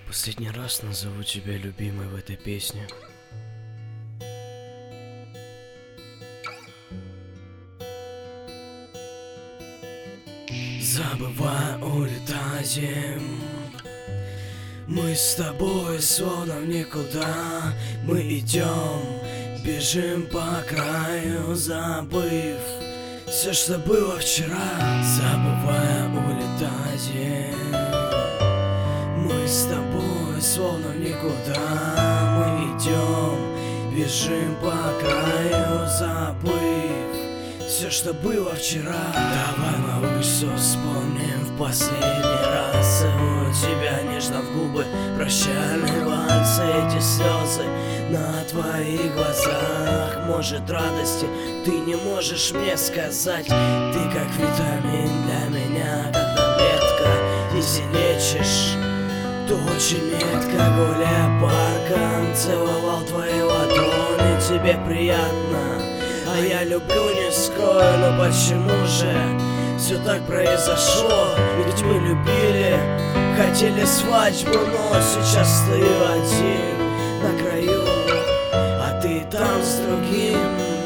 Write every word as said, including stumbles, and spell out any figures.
Последний раз назову тебя любимой в этой песне. Забывая улетаем, мы с тобой словно в никуда. Мы идем, бежим по краю, забыв все, что было вчера. Забывая улетаем, мы с тобой словно в никуда. Мы идем, бежим по краю, забыв все, что было вчера. Давай, малыш, все вспомним в последний раз. Целую тебя нежно в губы, прощальные вальсы. Эти слезы на твоих глазах. Может, радости ты не можешь мне сказать. Ты как витамин для меня, как таблетка. Если лечишь, то очень метко. Гуляя парком, целовал твои ладони. Тебе приятно, а я люблю, не скрою. Но почему же все так произошло? Ведь мы любили, хотели свадьбу, но сейчас ты один на краю, а ты там с другим.